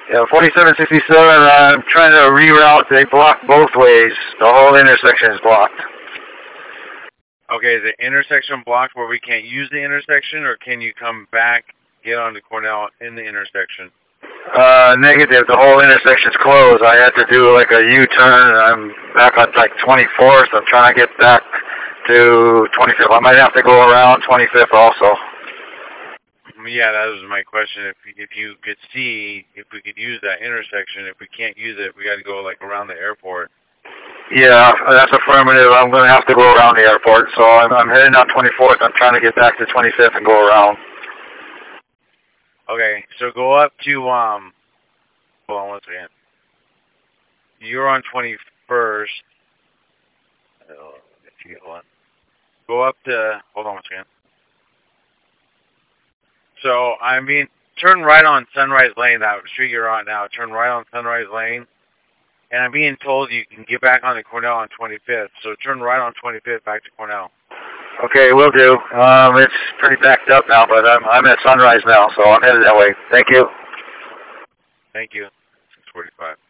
Yeah, 4767, I'm trying to reroute. They block both ways. The whole intersection is blocked. Okay, is the intersection blocked where we can't use the intersection, or can you come back, get onto Cornell in the intersection? Negative. The whole intersection's closed. I had to do like a U-turn. I'm back on like 24th. I'm trying to get back to 25th. I might have to go around 25th also. Yeah, that was my question. If you could see if we could use that intersection. If we can't use it, we got to go like around the airport. Yeah, that's affirmative. I'm going to have to go around the airport. So I'm heading out 24th. I'm trying to get back to 25th and go around. Okay, so go up to, hold on one second. You're on 21st. Go up to, hold on one second. So, I mean, turn right on Sunrise Lane, that street you're on now. Turn right on Sunrise Lane. And I'm being told you can get back onto Cornell on 25th. So turn right on 25th back to Cornell. Okay, will do. It's pretty backed up now, but I'm at Sunrise now, so I'm headed that way. Thank you. Thank you. 645.